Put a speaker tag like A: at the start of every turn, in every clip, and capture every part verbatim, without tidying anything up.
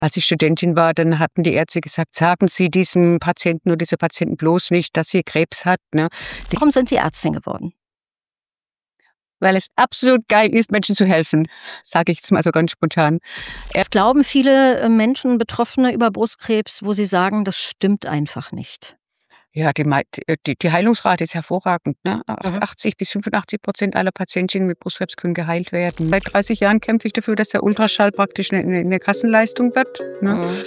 A: Als ich Studentin war, dann hatten die Ärzte gesagt, sagen Sie diesem Patienten oder dieser Patienten bloß nicht, dass sie Krebs hat. Ne?
B: Warum sind Sie Ärztin geworden?
A: Weil es absolut geil ist, Menschen zu helfen, sage ich jetzt mal so ganz spontan.
B: Es glauben viele Menschen, Betroffene über Brustkrebs, wo sie sagen, das stimmt einfach nicht.
A: Ja, die, die, die Heilungsrate ist hervorragend. Ne?
B: Mhm.
A: achtzig bis fünfundachtzig Prozent aller Patientinnen mit Brustkrebs können geheilt werden. Seit dreißig Jahren kämpfe ich dafür, dass der Ultraschall praktisch eine, eine Kassenleistung wird. Ne?
B: Mhm.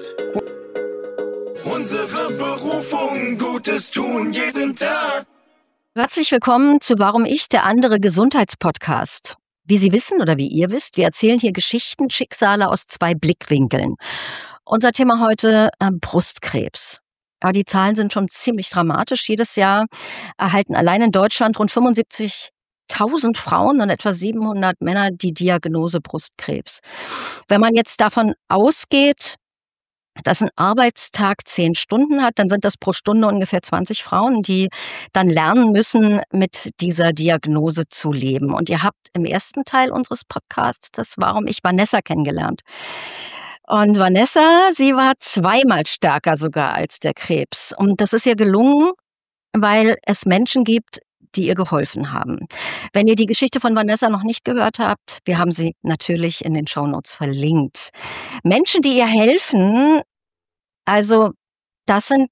C: Unsere Berufung, Gutes tun jeden Tag.
B: Herzlich willkommen zu Warum ich, der andere Gesundheitspodcast. Wie Sie wissen oder wie ihr wisst, wir erzählen hier Geschichten, Schicksale aus zwei Blickwinkeln. Unser Thema heute äh, Brustkrebs. Aber die Zahlen sind schon ziemlich dramatisch. Jedes Jahr erhalten allein in Deutschland rund fünfundsiebzigtausend Frauen und etwa siebenhundert Männer die Diagnose Brustkrebs. Wenn man jetzt davon ausgeht, dass ein Arbeitstag zehn Stunden hat, dann sind das pro Stunde ungefähr zwanzig Frauen, die dann lernen müssen, mit dieser Diagnose zu leben. Und ihr habt im ersten Teil unseres Podcasts das Warum ich Vanessa kennengelernt. Und Vanessa, sie war zweimal stärker sogar als der Krebs. Und das ist ihr gelungen, weil es Menschen gibt, die ihr geholfen haben. Wenn ihr die Geschichte von Vanessa noch nicht gehört habt, wir haben sie natürlich in den Shownotes verlinkt. Menschen, die ihr helfen, also das sind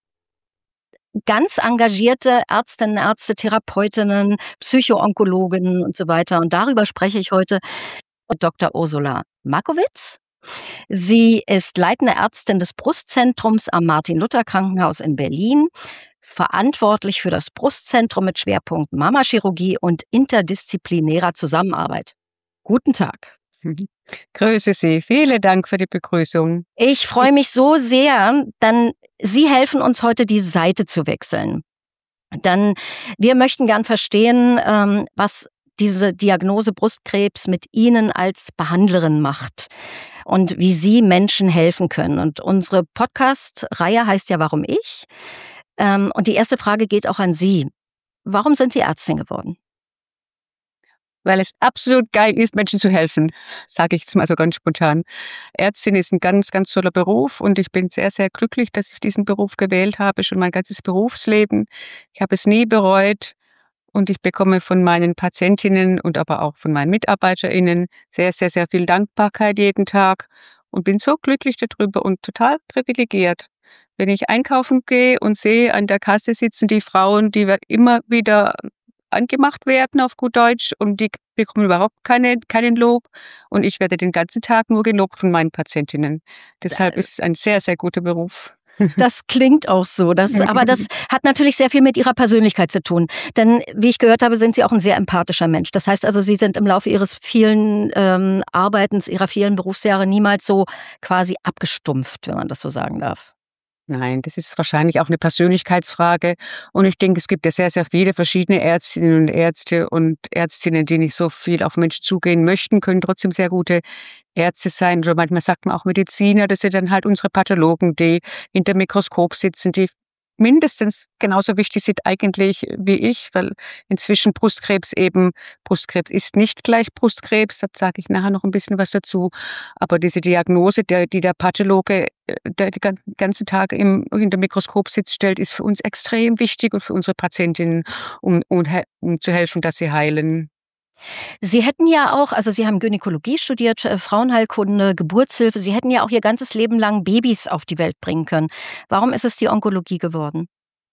B: ganz engagierte Ärztinnen, Ärzte, Therapeutinnen, Psychoonkologinnen und so weiter. Und darüber spreche ich heute mit Doktor Ursula Markowitz. Sie ist leitende Ärztin des Brustzentrums am Martin-Luther-Krankenhaus in Berlin, verantwortlich für das Brustzentrum mit Schwerpunkt Mammachirurgie und interdisziplinärer Zusammenarbeit. Guten Tag.
A: Grüße Sie. Vielen Dank für die Begrüßung.
B: Ich freue mich so sehr, denn Sie helfen uns heute, die Seite zu wechseln. Denn wir möchten gern verstehen, was diese Diagnose Brustkrebs mit Ihnen als Behandlerin macht und wie Sie Menschen helfen können. Und unsere Podcast-Reihe heißt ja Warum ich? Und die erste Frage geht auch an Sie. Warum sind Sie Ärztin geworden?
A: Weil es absolut geil ist, Menschen zu helfen, sage ich jetzt mal so ganz spontan. Ärztin ist ein ganz, ganz toller Beruf und ich bin sehr, sehr glücklich, dass ich diesen Beruf gewählt habe, schon mein ganzes Berufsleben. Ich habe es nie bereut und ich bekomme von meinen Patientinnen und aber auch von meinen MitarbeiterInnen sehr, sehr, sehr viel Dankbarkeit jeden Tag und bin so glücklich darüber und total privilegiert. Wenn ich einkaufen gehe und sehe, an der Kasse sitzen die Frauen, die immer wieder angemacht werden auf gut Deutsch und die bekommen überhaupt keine, keinen Lob und ich werde den ganzen Tag nur gelobt von meinen Patientinnen. Deshalb ist es ein sehr, sehr guter Beruf.
B: Das klingt auch so, das, aber das hat natürlich sehr viel mit Ihrer Persönlichkeit zu tun. Denn wie ich gehört habe, sind Sie auch ein sehr empathischer Mensch. Das heißt also, Sie sind im Laufe Ihres vielen ähm, Arbeitens, Ihrer vielen Berufsjahre niemals so quasi abgestumpft, wenn man das so sagen darf.
A: Nein, das ist wahrscheinlich auch eine Persönlichkeitsfrage und ich denke, es gibt ja sehr, sehr viele verschiedene Ärztinnen und Ärzte und Ärztinnen, die nicht so viel auf Menschen zugehen möchten, können trotzdem sehr gute Ärzte sein oder manchmal sagt man auch Mediziner, das sind dann halt unsere Pathologen, die hinter dem Mikroskop sitzen, die mindestens genauso wichtig sind eigentlich wie ich, weil inzwischen Brustkrebs eben, Brustkrebs ist nicht gleich Brustkrebs, da sage ich nachher noch ein bisschen was dazu, aber diese Diagnose, der, die der Pathologe, der den ganzen Tag im, hinter dem Mikroskop sitzt, stellt, ist für uns extrem wichtig und für unsere Patientinnen, um, um, um zu helfen, dass sie heilen.
B: Sie hätten ja auch, also Sie haben Gynäkologie studiert, Frauenheilkunde, Geburtshilfe, Sie hätten ja auch Ihr ganzes Leben lang Babys auf die Welt bringen können. Warum ist es die Onkologie geworden?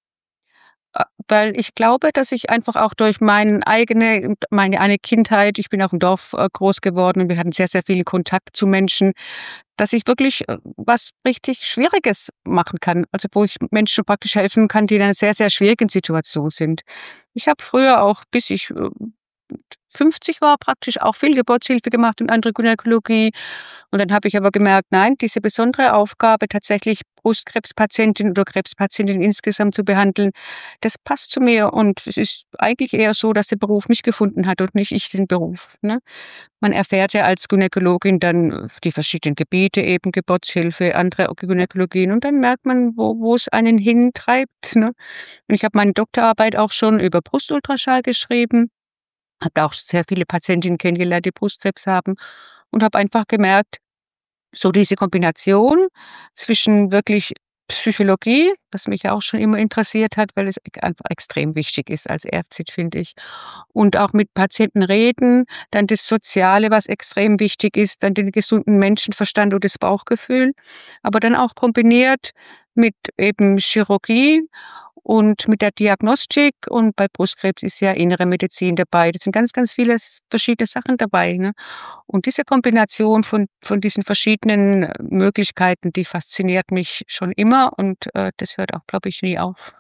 A: Weil ich glaube, dass ich einfach auch durch meine eigene, meine eine Kindheit, ich bin auf dem Dorf groß geworden und wir hatten sehr, sehr viel Kontakt zu Menschen, dass ich wirklich was richtig Schwieriges machen kann. Also wo ich Menschen praktisch helfen kann, die in einer sehr, sehr schwierigen Situation sind. Ich habe früher auch, bis ich fünfzig war, praktisch auch viel Geburtshilfe gemacht und andere Gynäkologie. Und dann habe ich aber gemerkt, nein, diese besondere Aufgabe, tatsächlich Brustkrebspatientinnen oder Krebspatientinnen insgesamt zu behandeln, das passt zu mir. Und es ist eigentlich eher so, dass der Beruf mich gefunden hat und nicht ich den Beruf. Ne? Man erfährt ja als Gynäkologin dann die verschiedenen Gebiete, eben Geburtshilfe, andere Gynäkologien. Und dann merkt man, wo, wo es einen hintreibt. Ne? Und ich habe meine Doktorarbeit auch schon über Brustultraschall geschrieben. Habe auch sehr viele Patientinnen kennengelernt, die Brustkrebs haben und habe einfach gemerkt, so diese Kombination zwischen wirklich Psychologie, was mich ja auch schon immer interessiert hat, weil es einfach extrem wichtig ist als Ärztin, finde ich. Und auch mit Patienten reden, dann das Soziale, was extrem wichtig ist, dann den gesunden Menschenverstand und das Bauchgefühl, aber dann auch kombiniert mit eben Chirurgie und mit der Diagnostik, und bei Brustkrebs ist ja innere Medizin dabei. Das sind ganz, ganz viele verschiedene Sachen dabei, ne? Und diese Kombination von von diesen verschiedenen äh, Möglichkeiten, die fasziniert mich schon immer, und äh, das hört auch, glaube ich, nie auf.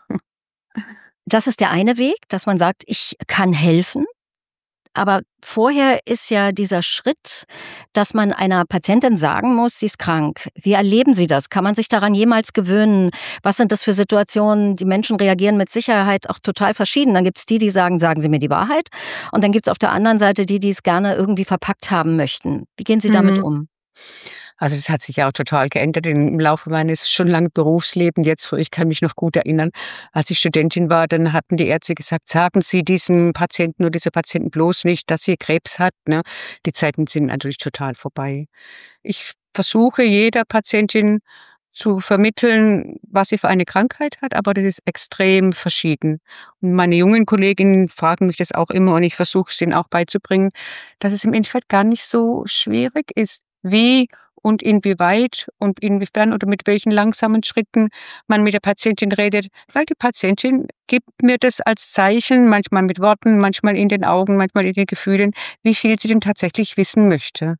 B: Das ist der eine Weg, dass man sagt, ich kann helfen. Aber vorher ist ja dieser Schritt, dass man einer Patientin sagen muss, sie ist krank. Wie erleben Sie das? Kann man sich daran jemals gewöhnen? Was sind das für Situationen? Die Menschen reagieren mit Sicherheit auch total verschieden. Dann gibt es die, die sagen, sagen Sie mir die Wahrheit. Und dann gibt es auf der anderen Seite die, die es gerne irgendwie verpackt haben möchten. Wie gehen Sie damit
A: Mhm.
B: um?
A: Also das hat sich ja auch total geändert im Laufe meines schon langen Berufslebens jetzt. Ich kann mich noch gut erinnern, als ich Studentin war, dann hatten die Ärzte gesagt, sagen Sie diesem Patienten oder dieser Patienten bloß nicht, dass sie Krebs hat, ne? Die Zeiten sind natürlich total vorbei. Ich versuche jeder Patientin zu vermitteln, was sie für eine Krankheit hat, aber das ist extrem verschieden. Und meine jungen Kolleginnen fragen mich das auch immer, und ich versuche es ihnen auch beizubringen, dass es im Endeffekt gar nicht so schwierig ist, wie und inwieweit und inwiefern oder mit welchen langsamen Schritten man mit der Patientin redet, weil die Patientin gibt mir das als Zeichen, manchmal mit Worten, manchmal in den Augen, manchmal in den Gefühlen, wie viel sie denn tatsächlich wissen möchte.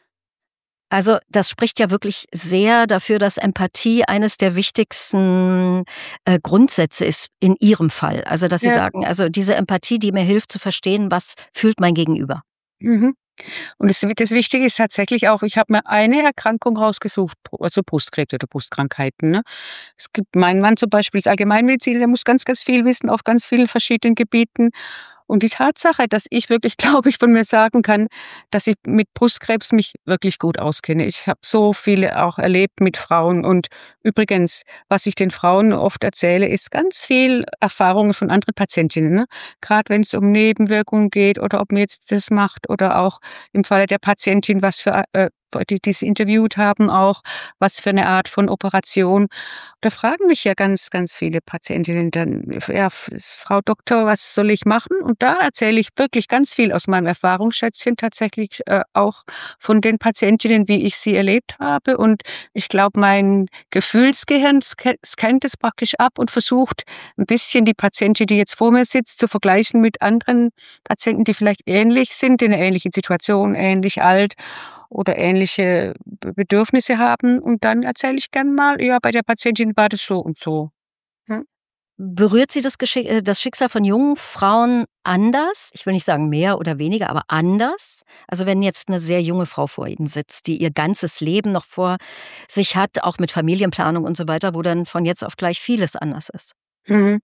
B: Also das spricht ja wirklich sehr dafür, dass Empathie eines der wichtigsten äh, Grundsätze ist in Ihrem Fall. Also dass Sie
A: Ja.
B: sagen, also diese Empathie, die mir hilft zu verstehen, was fühlt mein Gegenüber.
A: Mhm. Und das, das Wichtige ist tatsächlich auch, ich habe mir eine Erkrankung rausgesucht, also Brustkrebs oder Brustkrankheiten. Ne? Es gibt, mein Mann zum Beispiel ist Allgemeinmediziner, der muss ganz, ganz viel wissen auf ganz vielen verschiedenen Gebieten. Und die Tatsache, dass ich wirklich, glaube ich, von mir sagen kann, dass ich mit Brustkrebs mich wirklich gut auskenne. Ich habe so viele auch erlebt mit Frauen. Und übrigens, was ich den Frauen oft erzähle, ist ganz viel Erfahrungen von anderen Patientinnen. Ne? Gerade wenn es um Nebenwirkungen geht oder ob man jetzt das macht oder auch im Falle der Patientin, was für äh, die, die sie interviewt haben, auch was für eine Art von Operation. Da fragen mich ja ganz, ganz viele Patientinnen dann, ja, Frau Doktor, was soll ich machen? Und da erzähle ich wirklich ganz viel aus meinem Erfahrungsschätzchen tatsächlich äh, auch von den Patientinnen, wie ich sie erlebt habe. Und ich glaube, mein Gefühlsgehirn scannt es praktisch ab und versucht ein bisschen die Patientin, die jetzt vor mir sitzt, zu vergleichen mit anderen Patienten, die vielleicht ähnlich sind, in einer ähnlichen Situation, ähnlich alt oder ähnliche Bedürfnisse haben. Und dann erzähle ich gern mal, ja, bei der Patientin war das so und so. Hm?
B: Berührt Sie das, Geschick, äh, das Schicksal von jungen Frauen anders? Ich will nicht sagen mehr oder weniger, aber anders? Also wenn jetzt eine sehr junge Frau vor Ihnen sitzt, die ihr ganzes Leben noch vor sich hat, auch mit Familienplanung und so weiter, wo dann von jetzt auf gleich vieles anders ist.
A: Mhm.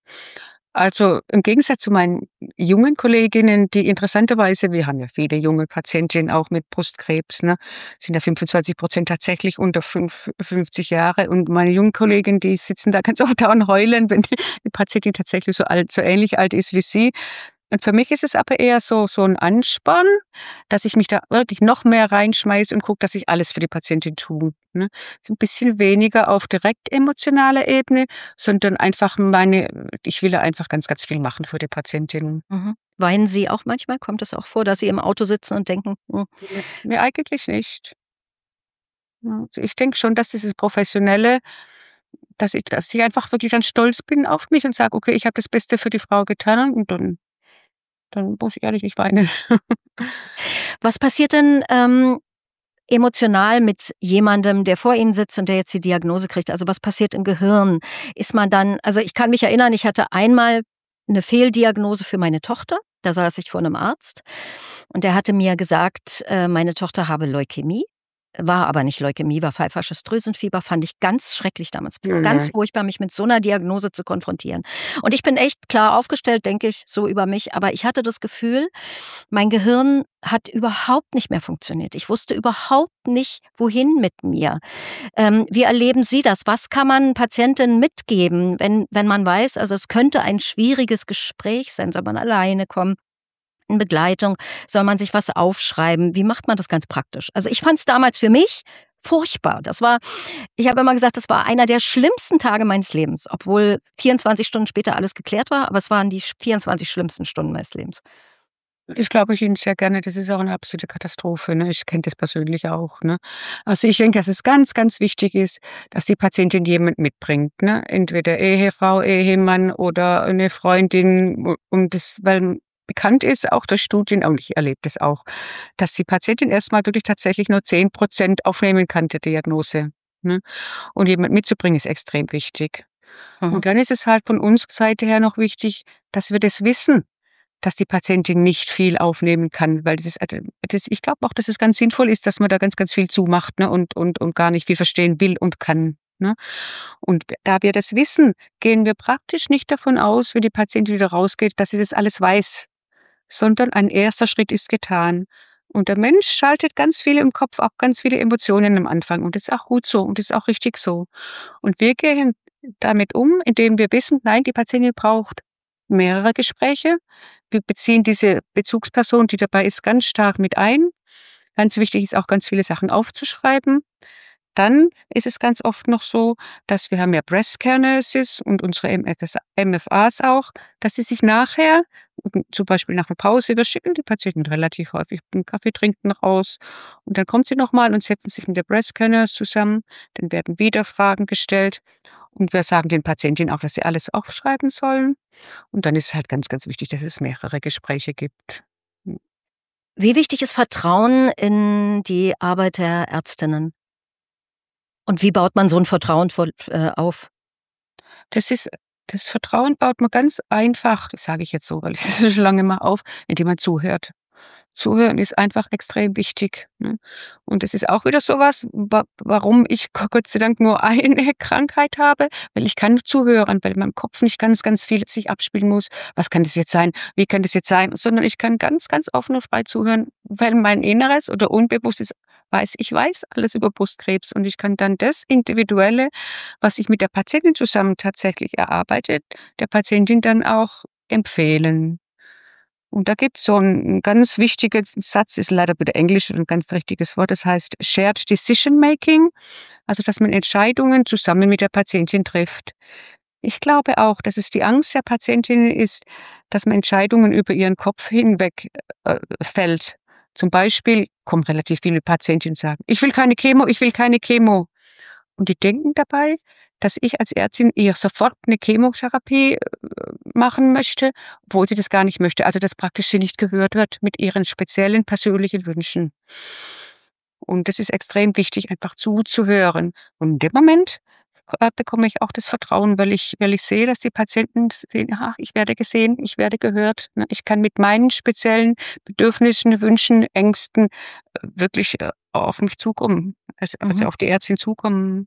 A: Also im Gegensatz zu meinen jungen Kolleginnen, die interessanterweise, wir haben ja viele junge Patientinnen auch mit Brustkrebs, ne, sind ja fünfundzwanzig Prozent tatsächlich unter fünfzig Jahre, und meine jungen Kolleginnen, die sitzen da ganz oft da und heulen, wenn die, die Patientin tatsächlich so alt, so ähnlich alt ist wie sie. Und für mich ist es aber eher so, so ein Ansporn, dass ich mich da wirklich noch mehr reinschmeiße und gucke, dass ich alles für die Patientin tue. Ne? Ist ein bisschen weniger auf direkt emotionaler Ebene, sondern einfach meine, ich will da einfach ganz, ganz viel machen für die Patientin.
B: Mhm. Weinen Sie auch manchmal? Kommt es auch vor, dass Sie im Auto sitzen und denken, hm,
A: Nee, nee, eigentlich nicht. Ja, also ich denke schon, dass dieses Professionelle, dass ich, dass ich einfach wirklich dann stolz bin auf mich und sage, okay, ich habe das Beste für die Frau getan, und dann, dann muss ich ehrlich nicht weinen.
B: was passiert denn ähm, emotional mit jemandem, der vor Ihnen sitzt und der jetzt die Diagnose kriegt? Also was passiert im Gehirn? Ist man dann, also ich kann mich erinnern, ich hatte einmal eine Fehldiagnose für meine Tochter. Da saß ich vor einem Arzt und der hatte mir gesagt, äh, meine Tochter habe Leukämie. War aber nicht Leukämie, war pfeifersches Drüsenfieber, fand ich ganz schrecklich damals.
A: Mhm.
B: Ganz furchtbar, mich mit so einer Diagnose zu konfrontieren. Und ich bin echt klar aufgestellt, denke ich, so über mich. Aber ich hatte das Gefühl, mein Gehirn hat überhaupt nicht mehr funktioniert. Ich wusste überhaupt nicht, wohin mit mir. Ähm, wie erleben Sie das? Was kann man Patientinnen mitgeben, wenn, wenn man weiß, also es könnte ein schwieriges Gespräch sein, soll man alleine kommen? In Begleitung, soll man sich was aufschreiben? Wie macht man das ganz praktisch? Also ich fand es damals für mich furchtbar. Das war, ich habe immer gesagt, das war einer der schlimmsten Tage meines Lebens, obwohl vierundzwanzig Stunden später alles geklärt war, aber es waren die vierundzwanzig schlimmsten Stunden meines Lebens.
A: Ich glaube ich Ihnen sehr gerne, das ist auch eine absolute Katastrophe, ne? Ich kenne das persönlich auch, ne? Also, ich denke, dass es ganz, ganz wichtig ist, dass die Patientin jemand mitbringt, ne? Entweder Ehefrau, Ehemann oder eine Freundin u und das weil bekannt ist, auch durch Studien, und ich erlebe das auch, dass die Patientin erst mal wirklich tatsächlich nur zehn Prozent aufnehmen kann der Diagnose, ne? Und jemand mitzubringen ist extrem wichtig.
B: Mhm.
A: Und dann ist es halt von unserer Seite her noch wichtig, dass wir das wissen, dass die Patientin nicht viel aufnehmen kann, weil das ist also, das ich glaube auch, dass es ganz sinnvoll ist, dass man da ganz, ganz viel zumacht, ne, und und und gar nicht viel verstehen will und kann, ne? Und da wir das wissen, gehen wir praktisch nicht davon aus, wenn die Patientin wieder rausgeht, dass sie das alles weiß, sondern ein erster Schritt ist getan. Und der Mensch schaltet ganz viel im Kopf, auch ganz viele Emotionen am Anfang, und das ist auch gut so und das ist auch richtig so. Und wir gehen damit um, indem wir wissen, nein, die Patientin braucht mehrere Gespräche. Wir beziehen diese Bezugsperson, die dabei ist, ganz stark mit ein. Ganz wichtig ist auch, ganz viele Sachen aufzuschreiben. Dann ist es ganz oft noch so, dass wir haben ja Breast Care Nurses und unsere M F S M F As auch, dass sie sich nachher, m zum Beispiel nach 'ner Pause, wir schicken die Patienten relativ häufig 'n Kaffee trinken raus und dann kommt sie noch mal und setzen sich mit der Breast Care Nurse zusammen. Dann werden wieder Fragen gestellt und wir sagen den Patientinnen auch, dass sie alles aufschreiben sollen. Und dann ist es halt ganz, ganz wichtig, dass es mehrere Gespräche gibt. Hm.
B: Wie wichtig ist Vertrauen in die Arbeit der Ärztinnen? Und wie baut man so 'n Vertrauen voll äh, auf?
A: Das ist das Vertrauen baut man ganz einfach, das sage ich jetzt so, weil ich das schon lange mache, auf, indem man zuhört. Zuhören ist einfach extrem wichtig, ne? Und das ist auch wieder so was, wa warum ich G Gott sei Dank nur eine Krankheit habe, weil ich kann zuhören, weil in meinem Kopf nicht ganz, ganz viel sich abspielen muss. Was kann das jetzt sein? Wie kann das jetzt sein? Sondern ich kann ganz, ganz offen und frei zuhören, weil mein Inneres oder Unbewusstes weiß, ich weiß alles über Brustkrebs und ich kann dann das Individuelle, was ich mit der Patientin zusammen tatsächlich erarbeitet, der Patientin dann auch empfehlen. Und da gibt's so 'n 'n ganz wichtigen Satz, ist leider wieder Englisch und 'n ganz richtiges Wort, das heißt Shared Decision Making, also, dass man Entscheidungen zusammen mit der Patientin trifft. Ich glaube auch, dass es die Angst der Patientinnen ist, dass man Entscheidungen über ihren Kopf hinweg, äh, fällt. Zum Beispiel kommen relativ viele Patientinnen und sagen: „Ich will keine Chemo, ich will keine Chemo.“ Und die denken dabei, dass ich als Ärztin ihr sofort 'ne Chemotherapie, äh, machen möchte, obwohl sie das gar nicht möchte. Also, dass praktisch sie nicht gehört wird mit ihren speziellen persönlichen Wünschen. Und das ist extrem wichtig, einfach zuzuhören. Und in dem Moment, äh, bekomme ich auch das Vertrauen, weil ich weil ich sehe, dass die Patienten sehen: „Aha, ich werde gesehen, ich werde gehört“, ne? Ich kann mit meinen speziellen Bedürfnissen, Wünschen, Ängsten, äh, wirklich, äh, auf mich zukommen, also also,
B: Mhm.
A: auf die Ärztin zukommen.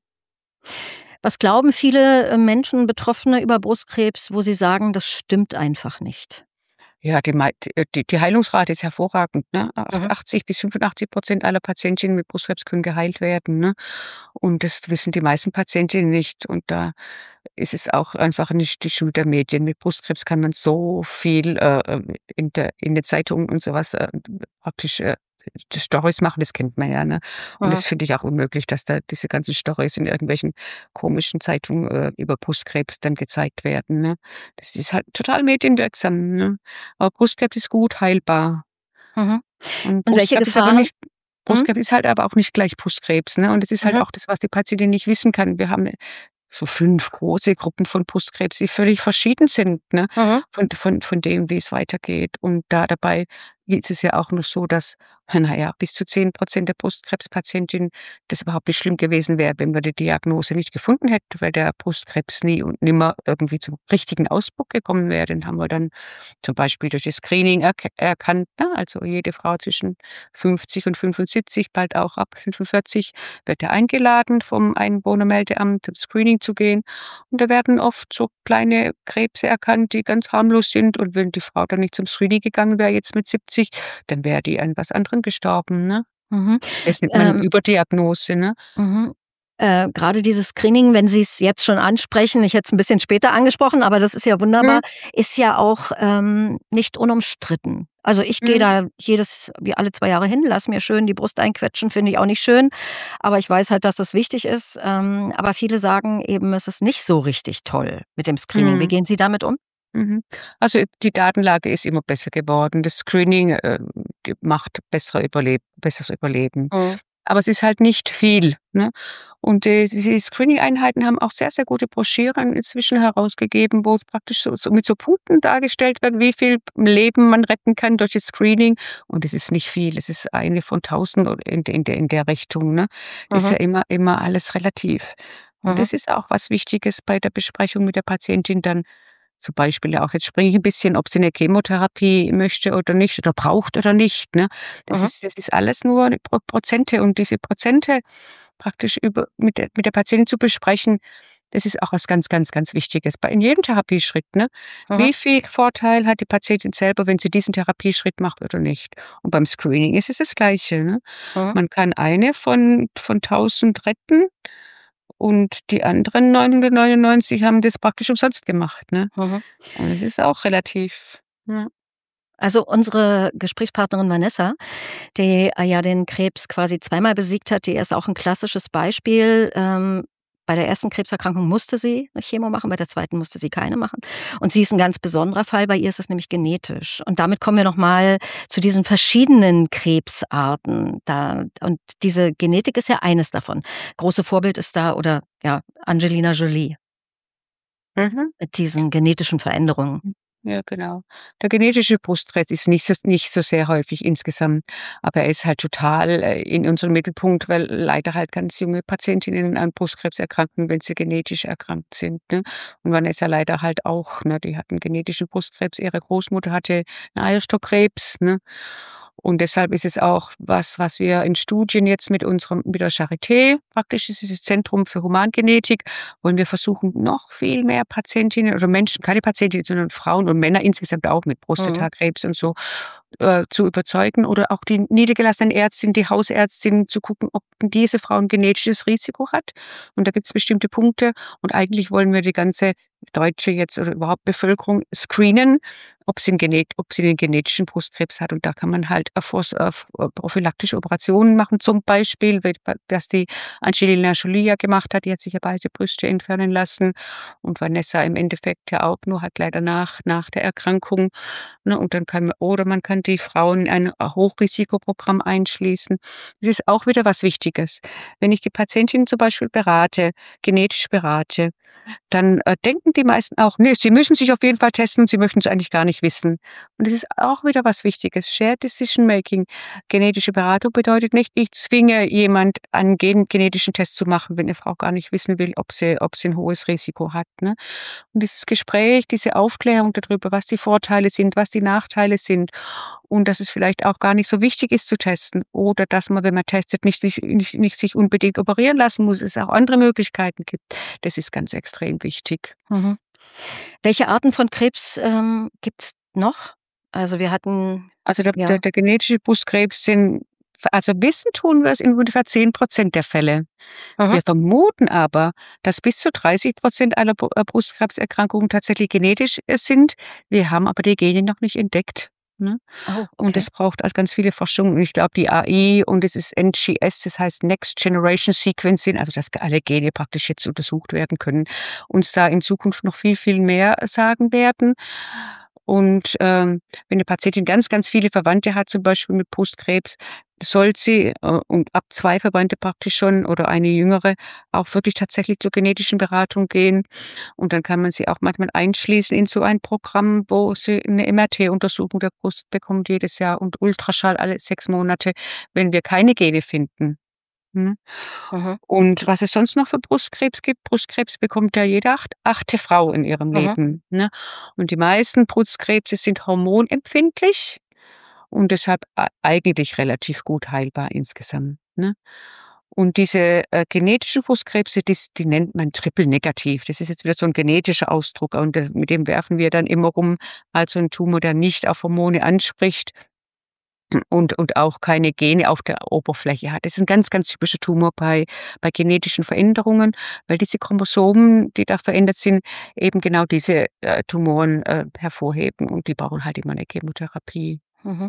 B: Was glauben viele, äh, Menschen, Betroffene über Brustkrebs, wo sie sagen, das stimmt einfach nicht?
A: Ja, die mei äh, die die Heilungsrate ist hervorragend, ne? Acht
B: Mhm.
A: achtzig bis fünfundachtzig Prozent aller Patientinnen mit Brustkrebs können geheilt werden, ne? Und das wissen die meisten Patientinnen nicht. Und da ist es auch einfach nicht die Schuld der Medien. Mit Brustkrebs kann man so viel, äh, ähm, in der in den Zeitungen und so was, äh, praktisch, äh, Storys machen, das kennt man ja, ne? Und
B: Mhm.
A: das finde ich auch unmöglich, dass da diese ganzen Storys in irgendwelchen komischen Zeitungen, äh, über Brustkrebs dann gezeigt werden, ne? Das ist halt total medienwirksam, ne? Aber Brustkrebs ist gut heilbar.
B: Mhm.
A: Und
B: Und welche
A: Brustkrebs ist aber
B: Gefahren
A: nicht
B: mhm.
A: Brustkrebs ist halt aber auch nicht gleich Brustkrebs, ne? Und das ist halt
B: Mhm.
A: auch das, was die Patientin nicht wissen kann. Wir haben so fünf große Gruppen von Brustkrebs, die völlig verschieden sind, ne,
B: Mhm.
A: von von von dem, wie es weitergeht. Und da dabei ist es ja auch noch so, dass, na ja, bis zu zehn Prozent der Brustkrebspatientinnen das überhaupt nicht schlimm gewesen wäre, wenn wir die Diagnose nicht gefunden hätten, weil der Brustkrebs nie und nimmer irgendwie zum richtigen Ausbruch gekommen wäre. Den haben wir dann zum Beispiel durch das Screening erk erkannt, ne? Also, jede Frau zwischen fünfzig und fünfundsiebzig, bald auch ab fünfundvierzig, wird ja eingeladen vom Einwohnermeldeamt zum Screening zu gehen. Und da werden oft so kleine Krebse erkannt, die ganz harmlos sind. Und wenn die Frau dann nicht zum Screening gegangen wäre, jetzt mit siebzig, dann wäre die an was anderem gestorben, ne?
B: Mhm.
A: Das nennt man
B: Ähm
A: Überdiagnose, ne?
B: Mhm. Äh, gerade dieses Screening, wenn Sie es jetzt schon ansprechen, ich hätte es ein bisschen später angesprochen, aber das ist ja wunderbar,
A: Mhm.
B: ist ja auch ähm, nicht unumstritten. Also ich gehe
A: Mhm.
B: da jedes, wie alle zwei Jahre hin, lass mir schön die Brust einquetschen, finde ich auch nicht schön. Aber ich weiß halt, dass das wichtig ist. Ähm, aber viele sagen eben, es ist nicht so richtig toll mit dem Screening. Wie
A: Mhm.
B: gehen Sie damit um?
A: Mhm. Also die Datenlage ist immer besser geworden. Das Screening äh, ge- macht bessere Überleb besseres Überleben.
B: Mhm.
A: Aber es ist halt nicht viel, ne? Und äh, die Screening-Einheiten haben auch sehr, sehr gute Broschüren inzwischen herausgegeben, wo praktisch so, so mit so Punkten dargestellt wird, wie viel Leben man retten kann durch das Screening. Und es ist nicht viel. Es ist eine von tausend oder in, in, der, in der Richtung, ne? Das ist
B: Mhm.
A: ja immer, immer alles relativ. Und
B: Mhm.
A: das ist auch was Wichtiges bei der Besprechung mit der Patientin dann. Zum Beispiel auch, jetzt springe ich ein bisschen, ob sie eine Chemotherapie möchte oder nicht oder braucht oder nicht, ne? Das
B: Mhm.
A: ist das ist alles nur Pro Prozente, und diese Prozente praktisch über mit der mit der Patientin zu besprechen, das ist auch was ganz, ganz, ganz Wichtiges bei in jedem Therapieschritt, ne?
B: Mhm.
A: Wie viel Vorteil hat die Patientin selber, wenn sie diesen Therapieschritt macht oder nicht? Und beim Screening ist es das Gleiche, ne?
B: Mhm.
A: Man kann eine von von tausend retten, und die anderen neunhundertneunundneunzig haben das praktisch umsonst gemacht, ne?
B: Mhm.
A: Und es ist auch relativ, ja.
B: Also unsere Gesprächspartnerin Vanessa, die äh, ja den Krebs quasi zweimal besiegt hat, die ist auch ein klassisches Beispiel. Ähm, bei der ersten Krebserkrankung musste sie eine Chemo machen, bei der zweiten musste sie keine machen. Und sie ist ein ganz besonderer Fall, bei ihr ist es nämlich genetisch. Und damit kommen wir noch mal zu diesen verschiedenen Krebsarten. Da, und diese Genetik ist ja eines davon. Große Vorbild ist da, oder ja, Angelina Jolie
A: Mhm.
B: mit diesen genetischen Veränderungen.
A: Ja, genau. Der genetische Brustkrebs ist nicht so nicht so sehr häufig insgesamt, aber er ist halt total, äh, in unserem Mittelpunkt, weil leider halt ganz junge Patientinnen an Brustkrebs erkranken, wenn sie genetisch erkrankt sind, ne? Und Vanessa leider halt auch, ne? Die hatten genetischen Brustkrebs. Ihre Großmutter hatte 'n Eierstockkrebs, ne? Und deshalb ist es auch was, was wir in Studien jetzt mit unserem mit der Charité, praktisch ist dieses Zentrum für Humangenetik, wollen wir versuchen, noch viel mehr Patientinnen oder Menschen, keine Patientinnen, sondern Frauen und Männer insgesamt auch mit
B: Mhm.
A: Prostatakrebs und so, äh, zu überzeugen, oder auch die niedergelassenen Ärztinnen, die Hausärztinnen, zu gucken, ob diese Frau 'n genetisches Risiko hat. Und da gibt's bestimmte Punkte, und eigentlich wollen wir die ganze Deutsche jetzt oder überhaupt Bevölkerung screenen, ob sie 'n genet ob sie den genetischen Brustkrebs hat. Und da kann man halt erfors äh, f äh, prophylaktische Operationen machen, zum Beispiel, we was die Angelina Jolie ja gemacht hat. Die hat sich ja beide Brüste entfernen lassen, und Vanessa im Endeffekt ja auch, nur halt leider nach nach der Erkrankung, ne? Und dann kann man, oder man kann die Frauen in ein Hochrisikoprogramm einschließen. Das ist auch wieder was Wichtiges. Wenn ich die Patientin zum Beispiel berate, genetisch berate, dann, äh, denken die meisten auch: „Ne, sie müssen sich auf jeden Fall testen, und sie möchten es eigentlich gar nicht wissen.“ Und das ist auch wieder was Wichtiges. Shared Decision Making. Genetische Beratung bedeutet nicht, ich zwinge jemand, einen gen genetischen Test zu machen, wenn 'ne Frau gar nicht wissen will, ob sie ob sie 'n hohes Risiko hat, ne? Und dieses Gespräch, diese Aufklärung darüber, was die Vorteile sind, was die Nachteile sind, und dass es vielleicht auch gar nicht so wichtig ist zu testen, oder dass man, wenn man testet, nicht sich nicht nicht sich unbedingt operieren lassen muss, es auch andere Möglichkeiten gibt. Das ist ganz extrem wichtig.
B: Mhm. Welche Arten von Krebs ähm, gibt's noch? Also wir hatten
A: Also der der
B: ja.
A: der genetische Brustkrebs sind, also wissen tun wir es in ungefähr zehn Prozent der Fälle.
B: Mhm.
A: Wir vermuten aber, dass bis zu dreißig Prozent aller Bru äh, Brustkrebserkrankungen tatsächlich genetisch, äh, sind. Wir haben aber die Gene noch nicht entdeckt, ne?
B: Oh,
A: Und
B: okay.
A: das braucht halt ganz viele Forschungen. Und ich glaube, die A I, und es ist N G S, das heißt Next Generation Sequencing, also dass alle Gene praktisch jetzt untersucht werden können, uns da in Zukunft noch viel, viel mehr sagen werden. Und, ähm, wenn 'ne Patientin ganz, ganz viele Verwandte hat, zum Beispiel mit Brustkrebs, soll sie, äh, und ab zwei Verwandte praktisch schon oder eine Jüngere, auch wirklich tatsächlich zur genetischen Beratung gehen. Und dann kann man sie auch manchmal einschließen in so ein Programm, wo sie 'ne M R T-Untersuchung der Brust bekommt jedes Jahr und Ultraschall alle sechs Monate, wenn wir keine Gene finden, mhm.
B: Mhm.
A: Und was es sonst noch für Brustkrebs gibt, Brustkrebs bekommt ja jede acht achte Frau in ihrem
B: Mhm.
A: Leben, ne? Und die meisten Brustkrebse sind hormonempfindlich und deshalb ei eigentlich relativ gut heilbar insgesamt, ne? Und diese, äh, genetischen Brustkrebse, dies die nennt man triple-negativ. Das ist jetzt wieder so 'n genetischer Ausdruck, und, äh, mit dem werfen wir dann immer rum, also 'n Tumor, der nicht auf Hormone anspricht. und, und auch keine Gene auf der Oberfläche hat. Das ist ein ganz, ganz typischer Tumor bei, bei genetischen Veränderungen, weil diese Chromosomen, die da verändert sind, eben genau diese äh, Tumoren äh, hervorheben und die brauchen halt immer eine Chemotherapie.
B: Mhm.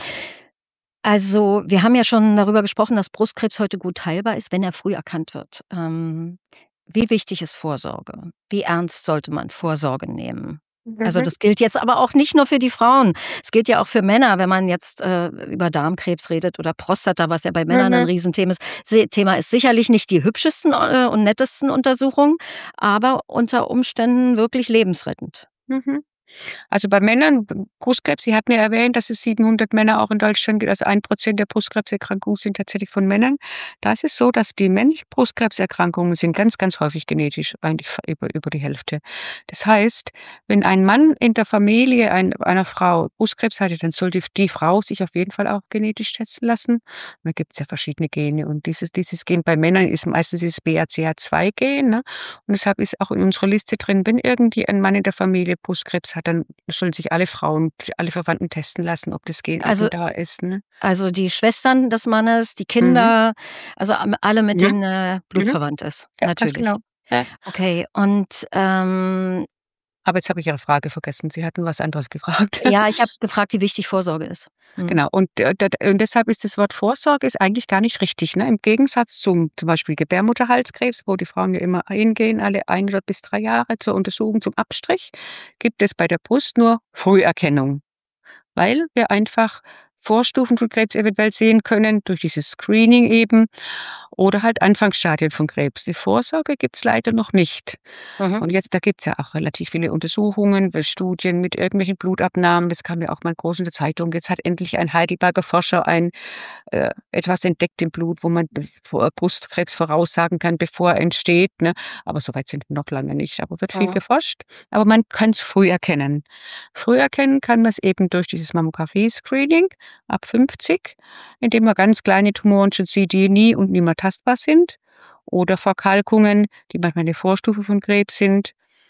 B: Also, wir haben ja schon darüber gesprochen, dass Brustkrebs heute gut heilbar ist, wenn er früh erkannt wird. Ähm, wie wichtig ist Vorsorge? Wie ernst sollte man Vorsorge nehmen? Also,
A: Mhm.
B: das gilt jetzt aber auch nicht nur für die Frauen. Es gilt ja auch für Männer, wenn man jetzt äh, über Darmkrebs redet oder Prostata, was ja bei Männern ein
A: Mhm.
B: Riesenthema ist. Se Thema ist sicherlich nicht die hübschesten äh, und nettesten Untersuchungen, aber unter Umständen wirklich lebensrettend.
A: Mhm. Also bei Männern, Brustkrebs, Sie hatten ja erwähnt, dass es siebenhundert Männer auch in Deutschland gibt, also ein Prozent der Brustkrebserkrankungen sind tatsächlich von Männern. Da ist es so, dass die männlichen Brustkrebserkrankungen sind ganz, ganz häufig genetisch, eigentlich fa über über die Hälfte. Das heißt, wenn ein Mann in der Familie ein einer Frau Brustkrebs hatte, dann sollte die Frau sich auf jeden Fall auch genetisch testen lassen. Und da gibt's ja verschiedene Gene und dieses dieses Gen bei Männern ist meistens dieses B R C A zwei Gen, ne? Und deshalb ist auch in unserer Liste drin, wenn irgendwie ein Mann in der Familie Brustkrebs hat, dann sollen sich alle Frauen, alle Verwandten testen lassen, ob das Gen eben
B: Also
A: da ist, ne?
B: also die Schwestern des Mannes, die
A: Mhm.
B: Kinder, also am alle, mit
A: Mhm.
B: denen er
A: Mhm.
B: blutsverwandt ist,
A: Ja, ganz
B: natürlich.
A: genau. Ja.
B: Okay, und, ähm
A: Aber jetzt habe ich Ihre Frage vergessen. Sie hatten was anderes gefragt.
B: ja, ich habe gefragt, wie wichtig Vorsorge ist. Mhm.
A: Genau. Und, äh, d und deshalb ist das Wort Vorsorge ist eigentlich gar nicht richtig, ne? Im Gegensatz zum zum Beispiel Gebärmutterhalskrebs, wo die Frauen ja immer hingehen, alle ein oder bis drei Jahre zur Untersuchung, zum Abstrich, gibt es bei der Brust nur Früherkennung. Weil wir einfach Vorstufen von Krebs eventuell sehen können durch dieses Screening eben oder halt Anfangsstadien von Krebs. Die Vorsorge gibt's leider noch nicht.
B: Mhm.
A: Und jetzt da gibt's ja auch relativ viele Untersuchungen, äh, Studien mit irgendwelchen Blutabnahmen. Das kam ja auch mal groß in der Zeitung. Jetzt hat endlich ein Heidelberger Forscher ein äh, etwas entdeckt im Blut, wo man vor Brustkrebs voraussagen kann, bevor er entsteht, ne? Aber so weit sind wir noch lange nicht. Aber wird viel
B: Mhm.
A: geforscht. Aber man kann's früh erkennen. Früh erkennen kann man's eben durch dieses Mammographie-Screening ab fünfzig, indem man ganz kleine Tumoren schon sieht, die nie und nimmer tastbar sind oder Verkalkungen, die manchmal eine Vorstufe von Krebs sind.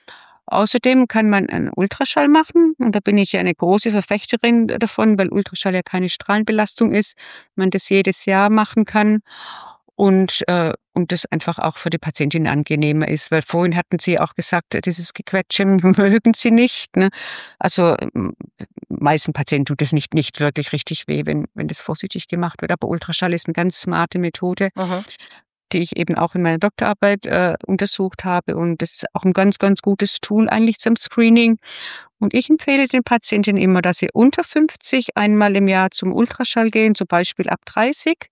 A: Außerdem kann man einen Ultraschall machen und da bin ich ja eine große Verfechterin davon, weil Ultraschall ja keine Strahlenbelastung ist, man das jedes Jahr machen kann und äh, und das einfach auch für die Patientin angenehmer ist, weil vorhin hatten Sie auch gesagt, äh, dieses Gequetsche mögen Sie nicht, ne? Also, hm, meisten Patienten tut es nicht nicht wirklich richtig weh, wenn wenn das vorsichtig gemacht wird, aber Ultraschall ist 'ne ganz smarte Methode,
B: Mhm.
A: die ich eben auch in meiner Doktorarbeit äh, untersucht habe und das ist auch 'n ganz, ganz gutes Tool eigentlich zum Screening. Und ich empfehle den Patientinnen immer, dass sie unter fünfzig einmal im Jahr zum Ultraschall gehen, zum Beispiel ab dreißig.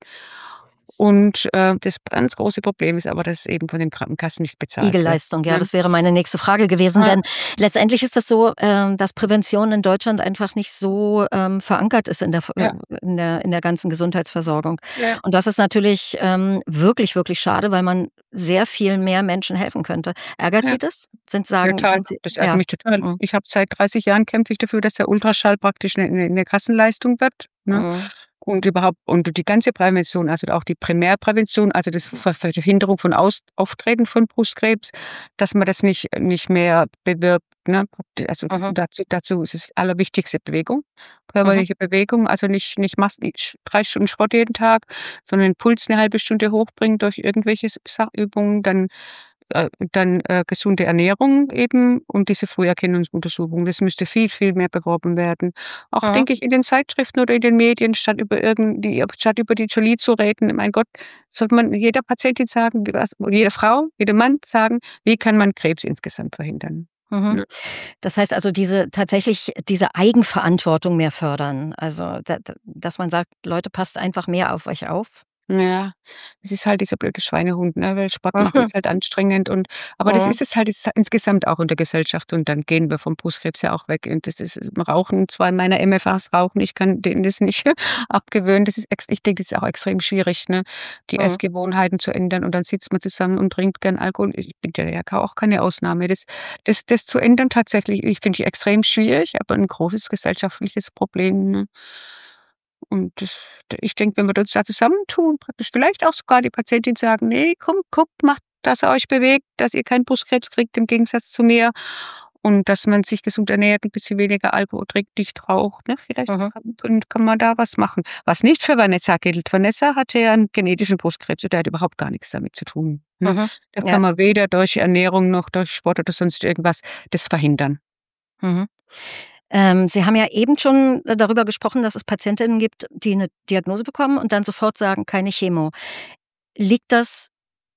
A: Und äh, das ganz große Problem ist aber, dass es eben von den Krankenkassen nicht bezahlt wird,
B: Igelleistung, ja,
A: ne?
B: das wäre meine nächste Frage gewesen,
A: Ja.
B: denn letztendlich ist das so, ähm, dass Prävention in Deutschland einfach nicht so ähm, verankert ist in der, äh,
A: Ja.
B: in der in der ganzen Gesundheitsversorgung.
A: Ja.
B: Und das ist natürlich ähm, wirklich, wirklich schade, weil man sehr viel mehr Menschen helfen könnte. Ärgert
A: Ja.
B: Sie das? Sind sagen
A: Total,
B: sind Sie
A: das ärgert
B: ja.
A: mich total.
B: Mhm.
A: Ich habe seit dreißig Jahren kämpfe ich dafür, dass der Ultraschall praktisch 'ne 'ne 'ne Kassenleistung wird, ne?
B: Mhm.
A: Und überhaupt und die ganze Prävention, also auch die Primärprävention, also das Ver Verhinderung von Aus Auftreten von Brustkrebs, dass man das nicht nicht mehr bewirbt, ne? Also
B: Mhm.
A: dazu dazu ist das Allerwichtigste Bewegung,
B: Mhm.
A: körperliche Bewegung, also nicht nicht Mas drei Stunden Sport jeden Tag, sondern den Puls 'ne halbe Stunde hochbringen durch irgendwelche Sa Übungen, dann äh, dann äh, gesunde Ernährung eben und diese Früherkennungsuntersuchung. Das müsste viel, viel mehr beworben werden. Auch,
B: Mhm.
A: denke ich, in den Zeitschriften oder in den Medien, statt über irgendwie statt über die Jolie zu reden. Mein Gott, sollte man jeder Patientin sagen, was jeder Frau, jedem Mann sagen, wie kann man Krebs insgesamt verhindern,
B: Mhm.
A: ne?
B: Das heißt also, diese tatsächlich diese Eigenverantwortung mehr fördern. Also, da da dass man sagt: „Leute, passt einfach mehr auf euch auf.“
A: Ja, es ist halt dieser blöde Schweinehund, ne, weil Sport machen
B: Mhm.
A: ist halt anstrengend und aber das
B: Mhm.
A: ist es halt ist insgesamt auch in der Gesellschaft und dann gehen wir vom Brustkrebs ja auch weg und das ist Rauchen, zwei meiner M F As rauchen, ich kann denen das nicht abgewöhnen. Das ist ex ich denke, das ist auch extrem schwierig, ne, die
B: Mhm.
A: Essgewohnheiten zu ändern und dann sitzt man zusammen und trinkt gern Alkohol. Ich bin da ja auch keine Ausnahme. Das das das zu ändern tatsächlich, ich finde ich extrem schwierig, aber 'n großes gesellschaftliches Problem, ne? Und das ich denke, wenn wir uns da zusammentun, praktisch vielleicht auch sogar die Patientin sagen: „Ne, komm, guckt, macht, dass ihr euch bewegt, dass ihr keinen Brustkrebs kriegt im Gegensatz zu mir.“ und dass man sich gesund ernährt, ein bisschen weniger Alkohol trinkt, nicht raucht, ne? Vielleicht
B: Mhm.
A: kann kann kann man da was machen. Was nicht für Vanessa gilt. Vanessa hatte ja 'n genetischen Brustkrebs und der hat überhaupt gar nichts damit zu tun, ne?
B: Mhm.
A: Da
B: Ja.
A: kann man weder durch Ernährung noch durch Sport oder sonst irgendwas das verhindern.
B: Mhm. Ähm, Sie haben ja eben schon äh, darüber gesprochen, dass es Patientinnen gibt, die eine Diagnose bekommen und dann sofort sagen: „Keine Chemo." Liegt das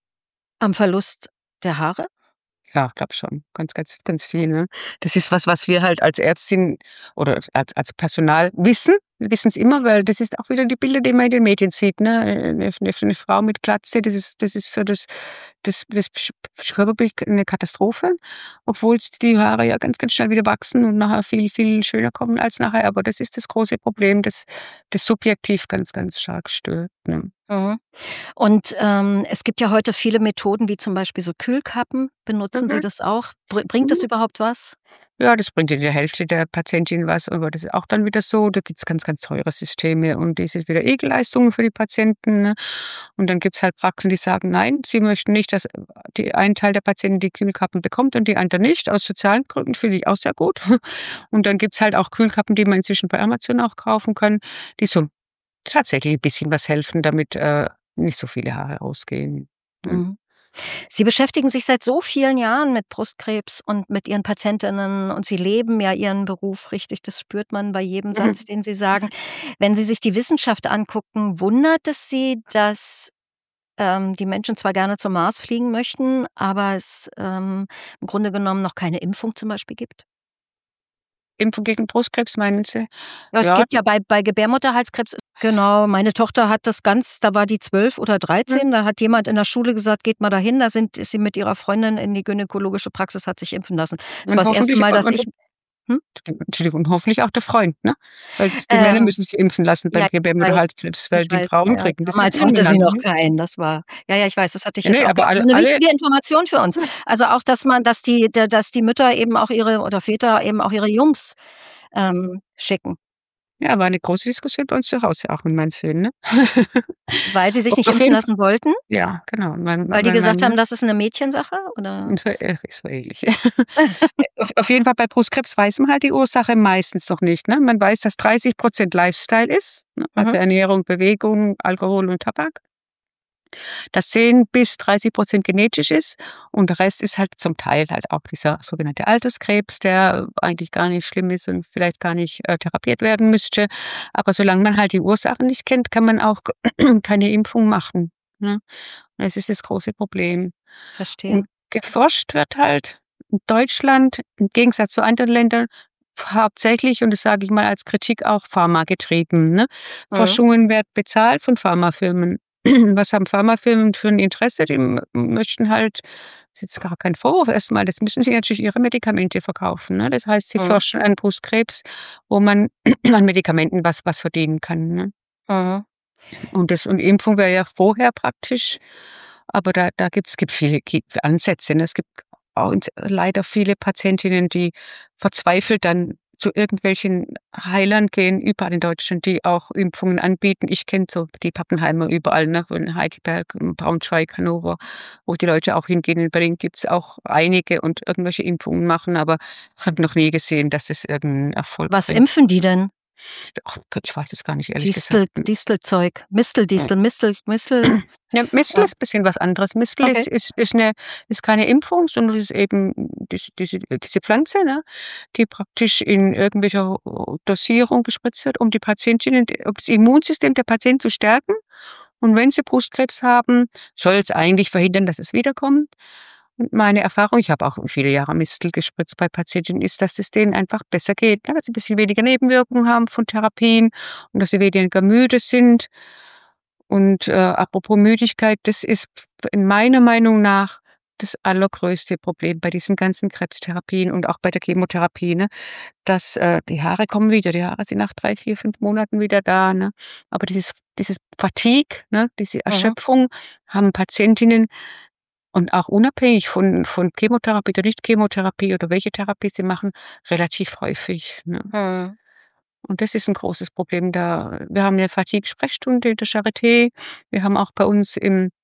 B: am Verlust der Haare?
A: Ja, glaube schon. Ganz, ganz, ganz viel, ne? Das ist was, was wir halt als Ärztin oder als als Personal wissen. Wir wissen's immer, weil das ist auch wieder die Bilder, die man in den Medien sieht, ne? Äh, 'ne 'ne 'ne Frau mit Glatze, das ist das ist für das das das Sch Körperbild 'ne Katastrophe, obwohl's die Haare ja ganz, ganz schnell wieder wachsen und nachher viel, viel schöner kommen als nachher. Aber das ist das große Problem, das das subjektiv ganz, ganz stark stört, ne?
B: Mhm. Und, ähm, es gibt ja heute viele Methoden, wie zum Beispiel so Kühlkappen. Benutzen Sie
A: Mhm.
B: das auch? Br bringt das
A: Mhm.
B: überhaupt was?
A: Ja, das bringt in der Hälfte der Patientinnen was, aber das ist auch dann wieder so, da gibt's ganz, ganz teure Systeme und die sind wieder Egelleistungen für die Patienten, ne? Und dann gibt's halt Praxen, die sagen: „Nein, sie möchten nicht, dass, äh, die ein Teil der Patienten die Kühlkappen bekommt und die anderen nicht." Aus sozialen Gründen finde ich auch sehr gut. Und dann gibt's halt auch Kühlkappen, die man inzwischen bei Amazon auch kaufen kann, die so tatsächlich 'n bisschen was helfen, damit, äh, nicht so viele Haare ausgehen, ne?
B: Mhm. Sie beschäftigen sich seit so vielen Jahren mit Brustkrebs und mit Ihren Patientinnen und Sie leben ja Ihren Beruf richtig, das spürt man bei jedem Satz, den Sie sagen. Wenn Sie sich die Wissenschaft angucken, wundert es Sie, dass, ähm, die Menschen zwar gerne zum Mars fliegen möchten, aber es, ähm, im Grunde genommen noch keine Impfung zum Beispiel gibt?
A: Impfung gegen Brustkrebs, meinen Sie?
B: Ja, es
A: Ja.
B: gibt ja bei bei Gebärmutterhalskrebs genau, meine Tochter hat das ganz da war die zwölf oder
A: Mhm.
B: dreizehn, da hat jemand in der Schule gesagt: „Geht mal dahin." Da sind ist sie mit ihrer Freundin in die gynäkologische Praxis, hat sich impfen lassen. Das war
A: Und
B: das erste
A: hoffentlich
B: Mal, dass
A: und
B: ich hm?
A: Entschuldigung, und hoffentlich auch der Freund, ne? Weil s die Männer
B: Ähm,
A: müssen sich impfen lassen
B: ja,
A: beim
B: ich weiß,
A: Gebärmutterhalskrebs, weil
B: ich
A: die
B: weiß,
A: Frauen
B: ja,
A: kriegen das ja
B: damals hatte sie
A: fulminant,
B: noch
A: ne?
B: keinen, das war ja, ja, ich weiß, das hatte ich
A: Ja,
B: jetzt
A: ne,
B: auch
A: aber
B: gehabt.
A: alle
B: 'Ne
A: alle
B: wichtige Information für uns. Also, auch, dass man dass die da dass die Mütter eben auch ihre oder Väter eben auch ihre Jungs, ähm, schicken.
A: ja, war 'ne große Diskussion bei uns zu Hause auch mit meinen Söhnen, ne?
B: Weil sie sich nicht
A: Auf
B: impfen
A: jeden Fall
B: lassen wollten?
A: ja, genau. Mein
B: Weil die
A: mein
B: gesagt
A: mein
B: haben, das ist 'ne Mädchensache, oder?
A: so äh, so ähnlich. Auf auf jeden Fall bei Brustkrebs weiß man halt die Ursache meistens noch nicht, ne? Man weiß, dass dreißig Prozent Lifestyle ist, ne, also
B: Mhm.
A: Ernährung, Bewegung, Alkohol und Tabak. Dass zehn bis dreißig Prozent genetisch ist und der Rest ist halt zum Teil halt auch dieser sogenannte Alterskrebs, der eigentlich gar nicht schlimm ist und vielleicht gar nicht, äh, therapiert werden müsste. Aber solange man halt die Ursachen nicht kennt, kann man auch keine Impfung machen, ne? Das ist das große Problem.
B: Verstehe.
A: Und geforscht wird halt in Deutschland im Gegensatz zu anderen Ländern hauptsächlich, und das sage ich mal als Kritik, auch pharmagetrieben, ne?
B: Mhm.
A: Forschungen werden bezahlt von Pharmafirmen. Was haben Pharmafirmen für 'n Interesse? Die m möchten halt ist jetzt gar kein Vorwurf erst mal, das müssen sie natürlich ihre Medikamente verkaufen, ne? Das heißt, sie
B: Mhm.
A: forschen an Brustkrebs, wo man an Medikamenten was was verdienen kann, ne?
B: Mhm.
A: Und das und Impfung wäre ja vorher praktisch, aber da da gibt's gibt viele ki Ansätze, ne? Es gibt auch ins leider viele Patientinnen, die verzweifelt dann zu irgendwelchen Heilern gehen, überall in Deutschland, die auch Impfungen anbieten. Ich kenne so die Pappenheimer überall, ne, in Heidelberg, in Braunschweig, Hannover, wo die Leute auch hingehen. In Berlin gibt's auch einige und irgendwelche Impfungen machen, aber ich habe noch nie gesehen, dass es irgend 'n Erfolg
B: Was
A: bringt.
B: impfen die denn?
A: Ach Gott, ich weiß es gar nicht, ehrlich gesagt.
B: Distel Distelzeug, Misteldistel, Mistel Mistel
A: Ja, Mistel
B: ja,
A: ist bisschen was anderes. Mistel
B: okay.
A: ist ist ist 'ne ist keine Impfung, sondern es ist eben diese diese diese Pflanze, ne, die praktisch in irgendwelcher Dosierung gespritzt wird, um die Patientinnen um das Immunsystem der Patienten zu stärken. Und wenn sie Brustkrebs haben, soll's eigentlich verhindern, dass es wiederkommt. Und meine Erfahrung, ich habe auch viele Jahre Mistel gespritzt bei Patientinnen, ist, dass es denen einfach besser geht, ne, dass sie bisschen weniger Nebenwirkungen haben von Therapien und dass sie weniger müde sind. Und, äh, apropos Müdigkeit, das ist in meiner Meinung nach das allergrößte Problem bei diesen ganzen Krebstherapien und auch bei der Chemotherapie, ne, dass, äh die Haare kommen wieder, die Haare sind nach drei, vier, fünf Monaten wieder da, ne? Aber dieses dieses Fatigue, ne, diese
B: Mhm.
A: Erschöpfung haben Patientinnen und auch unabhängig von von Chemotherapie oder Nicht-Chemotherapie oder welche Therapie sie machen, relativ häufig, ne?
B: Mhm.
A: Und das ist 'n großes Problem da wir haben 'ne Fatigue-Sprechstunde in der Charité. Wir haben auch bei uns im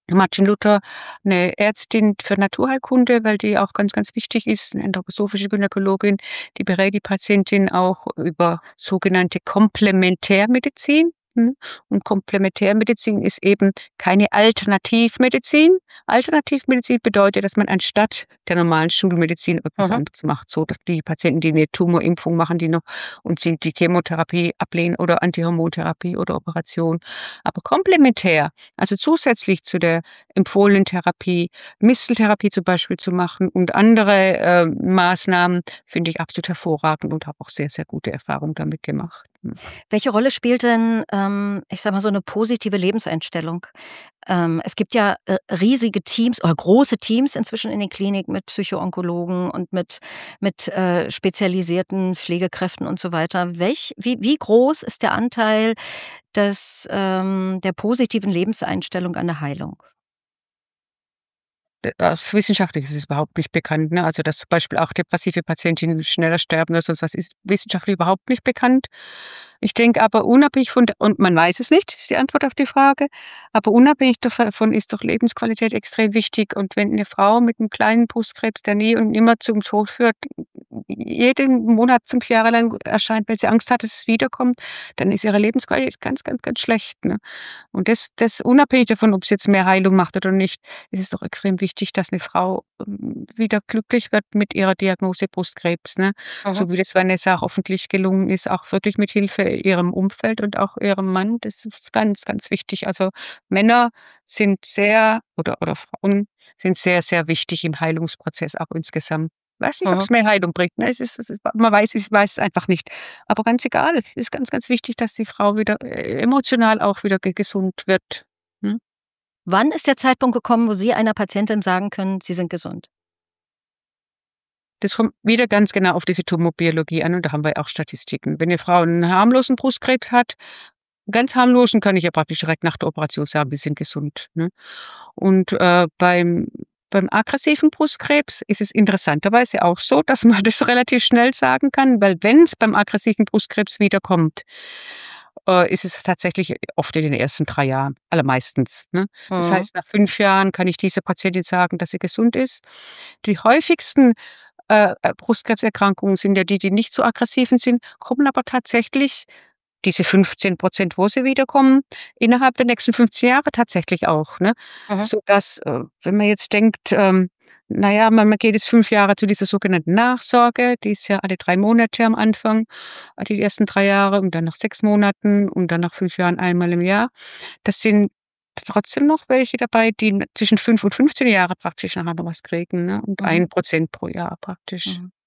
A: Martin Luther, eine Ärztin für Naturheilkunde, weil die auch ganz, ganz wichtig ist, 'ne anthroposophische Gynäkologin, die berät die Patientin auch über sogenannte Komplementärmedizin, mhm. Und Komplementärmedizin ist eben keine Alternativmedizin. Alternativmedizin bedeutet, dass man anstatt der normalen Schulmedizin etwas
B: Mhm.
A: anderes macht, so dass die Patienten, die eine Tumorimpfung machen, die noch und sie die Chemotherapie ablehnen oder Antihormontherapie oder Operation. Aber komplementär, also zusätzlich zu der empfohlenen Therapie, Misteltherapie zum Beispiel zu machen und andere äh, Maßnahmen, finde ich absolut hervorragend und habe auch sehr, sehr gute Erfahrungen damit gemacht. Mhm.
B: Welche Rolle spielt denn, ähm, ich sage mal, so eine positive Lebenseinstellung? Ähm, es gibt ja, äh, riesige Teams oder große Teams inzwischen in den Kliniken mit Psychoonkologen und mit mit, äh, spezialisierten Pflegekräften und so weiter. Welch wie wie groß ist der Anteil des ähm, der positiven Lebenseinstellung an der Heilung?
A: D äh, Wissenschaftlich ist es überhaupt nicht bekannt, ne? Also, dass zum Beispiel auch depressive Patientinnen schneller sterben oder sonst was, ist wissenschaftlich überhaupt nicht bekannt. Ich denke aber unabhängig von der und man weiß es nicht, ist die Antwort auf die Frage, aber unabhängig davon ist doch Lebensqualität extrem wichtig. Und wenn 'ne Frau mit 'nem kleinen Brustkrebs, der nie und nimmer zum Tod führt, jeden Monat fünf Jahre lang erscheint, weil sie Angst hat, dass es wiederkommt, dann ist ihre Lebensqualität ganz, ganz, ganz schlecht, ne? Und das das unabhängig davon, ob's jetzt mehr Heilung macht oder nicht, ist es doch extrem wichtig, dass 'ne Frau, ähm, wieder glücklich wird mit ihrer Diagnose Brustkrebs, ne?
B: Mhm.
A: So wie das Vanessa hoffentlich gelungen ist, auch wirklich mit Hilfe ihrem Umfeld und auch ihrem Mann. Das ist ganz, ganz wichtig. Also, Männer sind sehr oder oder Frauen sind sehr, sehr wichtig im Heilungsprozess auch insgesamt. Weiß nicht,
B: Mhm.
A: ob's mehr Heilung bringt, ne? Es ist es ist man weiß es weiß es einfach nicht. Aber ganz egal, es ist ganz, ganz wichtig, dass die Frau wieder, äh, emotional auch wieder ge gesund wird, ne?
B: Wann ist der Zeitpunkt gekommen, wo Sie einer Patientin sagen können, Sie sind gesund?
A: Das kommt wieder ganz genau auf diese Tumorbiologie an und da haben wir auch Statistiken. Wenn 'ne Frau 'n harmlosen Brustkrebs hat, ganz harmlosen, kann ich ja praktisch direkt nach der Operation sagen, die sind gesund, ne? Und, äh, beim beim aggressiven Brustkrebs ist es interessanterweise auch so, dass man das relativ schnell sagen kann, weil wenn's beim aggressiven Brustkrebs wiederkommt, äh, ist es tatsächlich oft in den ersten drei Jahren, allermeistens, ne? Das
B: Mhm.
A: heißt, nach fünf Jahren kann ich dieser Patientin sagen, dass sie gesund ist. Die häufigsten äh, äh, Brustkrebserkrankungen sind ja die, die nicht so aggressiven sind, kommen aber tatsächlich diese fünfzehn Prozent, wo sie wiederkommen, innerhalb der nächsten fünfzehn Jahre tatsächlich auch, ne?
B: Mhm.
A: Sodass, äh, wenn man jetzt denkt, ähm, na ja, man man geht jetzt fünf Jahre zu dieser sogenannten Nachsorge, die ist ja alle drei Monate am Anfang, äh, die ersten drei Jahre und dann nach sechs Monaten und dann nach fünf Jahren einmal im Jahr. Das sind trotzdem noch welche dabei, die n zwischen fünf und fünfzehn Jahre praktisch nachher noch was kriegen, ne? Und
B: Mhm.
A: ein Prozent pro Jahr praktisch.
B: Mhm.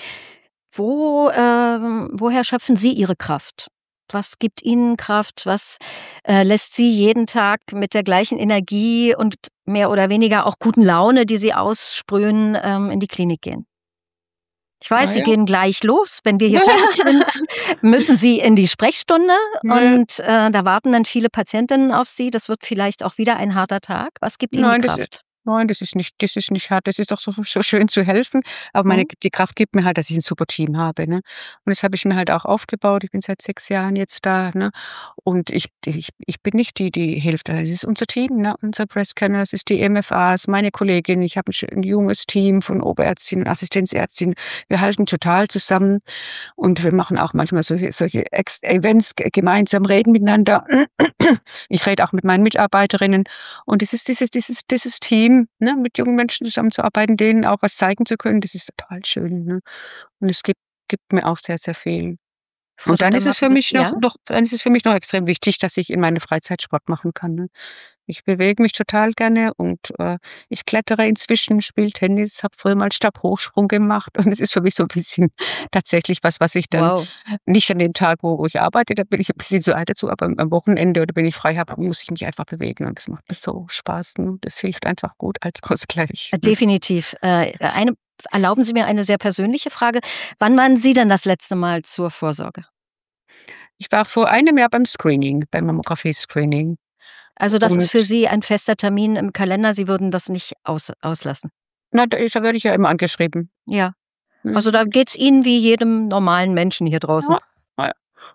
B: Wo, ähm woher schöpfen Sie Ihre Kraft? Was gibt Ihnen Kraft? Was, äh, lässt Sie jeden Tag mit der gleichen Energie und mehr oder weniger auch guten Laune, die Sie aussprühen, ähm, in die Klinik gehen? Ich weiß,
A: Ah
B: Sie
A: ja.
B: gehen gleich los. Wenn wir hier fertig sind, müssen Sie in die Sprechstunde
A: Ne,
B: und, äh, da warten dann viele Patientinnen auf Sie. Das wird vielleicht auch wieder ein harter Tag. Was gibt Ihnen die
A: nein, das i
B: Kraft?
A: nein, das ist nicht das ist nicht hart. Das ist doch so so schön zu helfen. Aber meine
B: Mhm.
A: die Kraft gibt mir halt, dass ich 'n super Team habe, ne? Und das habe ich mir halt auch aufgebaut. Ich bin seit sechs Jahren jetzt da, ne? Und ich ich ich bin nicht die, die hilft. Das ist unser Team, ne? Unser Breast Scanner, das ist die M F As, meine Kollegin. Ich habe 'n schön junges Team von Oberärztinnen, Assistenzärztinnen. Wir halten total zusammen und wir machen auch manchmal solche solche Ex Events g gemeinsam, reden miteinander. Ich rede auch mit meinen Mitarbeiterinnen. Und es ist dieses dieses dieses Team, ne, mit jungen Menschen zusammenzuarbeiten, denen auch was zeigen zu können, das ist total schön, ne? Und es gibt gibt mir auch sehr, sehr viel.
B: Frau
A: Und dann
B: Doktor
A: ist es für
B: Martin,
A: mich noch
B: ja?
A: noch dann ist es für mich noch extrem wichtig, dass ich in meiner Freizeit Sport machen kann, ne? Ich bewege mich total gerne und, äh, ich klettere inzwischen, spiele Tennis, habe früher mal Stabhochsprung gemacht und es ist für mich so 'n bisschen tatsächlich was, was ich dann
B: Wow.
A: nicht an dem Tag, wo wo ich arbeite, da bin ich 'n bisschen zu alt dazu, aber am am Wochenende oder wenn ich frei habe, muss ich mich einfach bewegen und das macht mir so Spaß, ne? Das hilft einfach gut als Ausgleich,
B: Äh,
A: ne?
B: definitiv. Äh, eine erlauben Sie mir eine sehr persönliche Frage. Wann waren Sie denn das letzte Mal zur Vorsorge?
A: Ich war vor einem Jahr beim Screening, beim Mammographie-Screening
B: Also, das ist
A: und
B: für Sie ein fester Termin im Kalender, Sie würden das nicht aus auslassen?
A: na, da da werde ich ja immer angeschrieben.
B: Ja. Also,
A: Mhm.
B: da geht's Ihnen wie jedem normalen Menschen hier draußen?
A: Ja, ja.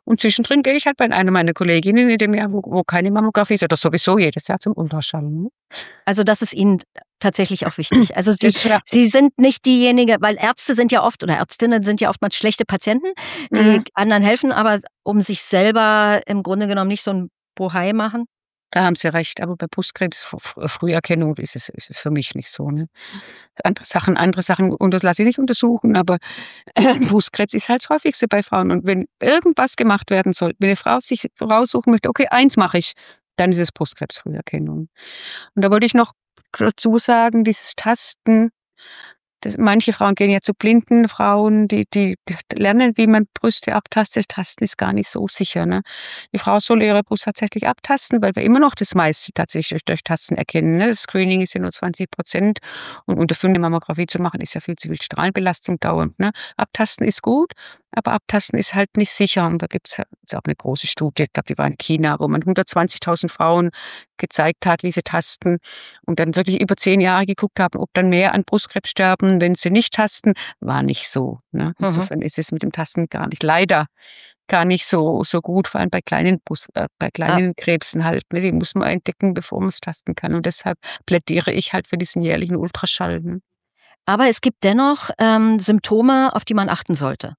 A: Und zwischendrin gehe ich halt bei einer meiner Kolleginnen in dem Jahr, wo, wo keine Mammographie ist, oder sowieso jedes Jahr zum Ultraschall. Ne?
B: Also das ist Ihnen tatsächlich auch wichtig. Also Sie,
A: Das, ja.
B: Sie sind nicht diejenige, weil Ärzte sind ja oft oder Ärztinnen sind ja oftmals schlechte Patienten, die
A: Mhm.
B: anderen helfen, aber um sich selber im Grunde genommen nicht so ein Bohai machen.
A: Da haben Sie recht, aber bei Brustkrebs, F- F- Früherkennung ist es, ist es für mich nicht so. Ne? Andere Sachen, andere Sachen unter, lasse ich nicht untersuchen, aber Brustkrebs ist halt das häufigste bei Frauen. Und wenn irgendwas gemacht werden soll, wenn eine Frau sich raussuchen möchte, okay, eins mache ich, dann ist es Brustkrebsfrüherkennung. Und da wollte ich noch dazu sagen, dieses Tasten, das, manche Frauen gehen ja zu blinden Frauen, die, die, die lernen, wie man Brüste abtastet. Tasten ist gar nicht so sicher. Ne? Die Frau soll ihre Brust tatsächlich abtasten, weil wir immer noch das meiste tatsächlich durch, durch Tasten erkennen. Ne? Das Screening ist ja nur zwanzig Prozent und unter fünf Mammographie zu machen, ist ja viel zu viel Strahlenbelastung dauernd. Ne? Abtasten ist gut, aber Abtasten ist halt nicht sicher. Und da gibt es auch eine große Studie, ich glaube, die war in China, wo man hundertzwanzigtausend Frauen gezeigt hat, wie sie tasten und dann wirklich über zehn Jahre geguckt haben, ob dann mehr an Brustkrebs sterben, wenn sie nicht tasten, war nicht so. Ne? Insofern ist es mit dem Tasten gar nicht, leider gar nicht so so gut, vor allem bei kleinen Brust, äh, bei kleinen
B: Ja.
A: Krebsen halt. Ne? Die muss man entdecken, bevor man es tasten kann. Und deshalb plädiere ich halt für diesen jährlichen Ultraschall. Ne?
B: Aber es gibt dennoch ähm, Symptome, auf die man achten sollte.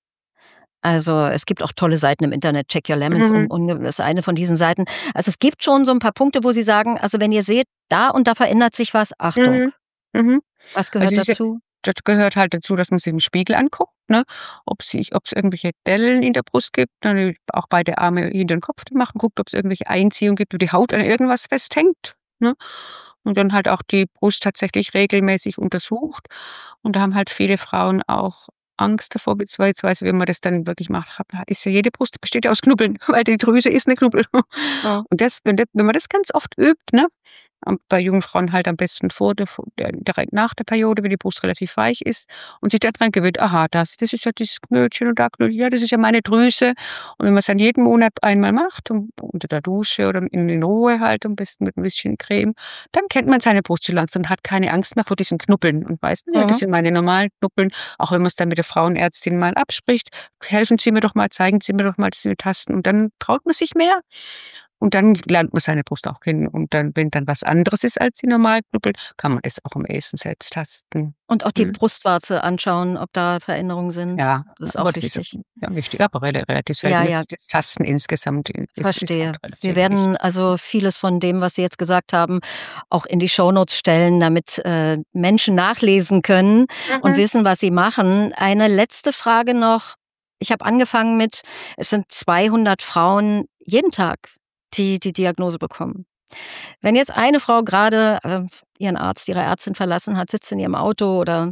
B: Also es gibt auch tolle Seiten im Internet, Check Your Lemons
A: Mhm.
B: und, und ist eine von diesen Seiten. Also es gibt schon so ein paar Punkte, wo Sie sagen, also wenn ihr seht, da und da verändert sich was, Achtung.
A: Mhm. Mhm.
B: Was gehört
A: Also diese,
B: dazu?
A: das gehört halt dazu, dass man sich im Spiegel anguckt, ne? Ob sich, ob es irgendwelche Dellen in der Brust gibt, ne? Auch beide Arme hinter den Kopf machen, guckt, ob es irgendwelche Einziehungen gibt, wo die Haut an irgendwas festhängt, ne? Und dann halt auch die Brust tatsächlich regelmäßig untersucht. Und da haben halt viele Frauen auch Angst davor, beziehungsweise wenn man das dann wirklich macht, hat- ist ja jede Brust besteht ja aus Knubbeln, weil die Drüse ist eine Knubbel.
B: Ja.
A: Und das, wenn, das, wenn man das ganz oft übt, ne? Am- Bei jungen Frauen halt am besten vor der, vor der, direkt nach der Periode, wenn die Brust relativ weich ist und sich daran gewöhnt, aha, das, das ist ja dieses Knötchen und da Knötchen, ja, das ist ja meine Drüse. Und wenn man es dann jeden Monat einmal macht, um, unter der Dusche oder in, in Ruhe halt, am besten mit ein bisschen Creme, dann kennt man seine Brust so langsam und hat keine Angst mehr vor diesen Knubbeln und weiß, ja, das
B: Mhm.
A: sind meine normalen Knubbeln. Auch wenn man es dann mit der Frauenärztin mal abspricht, helfen Sie mir doch mal, zeigen Sie mir doch mal, dass Sie mir tasten und dann traut man sich mehr. Und dann lernt man seine Brust auch kennen. Und dann, wenn dann was anderes ist als die normalen Knubbel, kann man das auch am ehesten selbst tasten.
B: Und auch die
A: Mhm.
B: Brustwarze anschauen, ob da Veränderungen sind.
A: Ja,
B: Das ist
A: aber
B: auch
A: das ist
B: wichtig.
A: ja wichtig, aber rela- relativ selten.
B: Ja,
A: Das
B: ja,
A: ist das Tasten insgesamt ist, ist
B: verstehe.
A: halt relativ
B: Wir
A: wichtig.
B: werden also vieles von dem, was Sie jetzt gesagt haben, auch in die Shownotes stellen, damit äh, Menschen nachlesen können und
A: Mhm.
B: wissen, was sie machen. Eine letzte Frage noch. Ich habe angefangen mit, es sind zweihundert Frauen jeden Tag, die die Diagnose bekommen. Wenn jetzt eine Frau gerade äh, ihren Arzt, ihre Ärztin verlassen hat, sitzt in ihrem Auto oder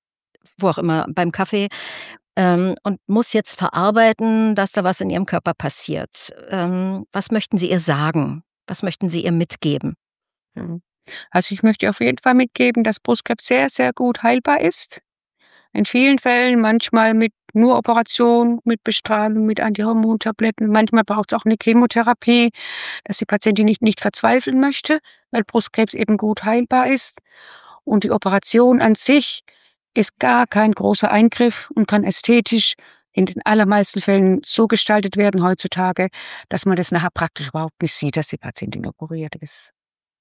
B: wo auch immer beim Kaffee ähm, und muss jetzt verarbeiten, dass da was in ihrem Körper passiert. Ähm, was möchten Sie ihr sagen? Was möchten Sie ihr mitgeben?
A: Mhm. Also ich möchte auf jeden Fall mitgeben, dass Brustkrebs sehr, sehr gut heilbar ist. In vielen Fällen, manchmal mit nur Operation, mit Bestrahlung, mit Antihormontabletten. Manchmal braucht es auch eine Chemotherapie, dass die Patientin nicht, nicht verzweifeln möchte, weil Brustkrebs eben gut heilbar ist. Und die Operation an sich ist gar kein großer Eingriff und kann ästhetisch in den allermeisten Fällen so gestaltet werden heutzutage, dass man das nachher praktisch überhaupt nicht sieht, dass die Patientin operiert ist.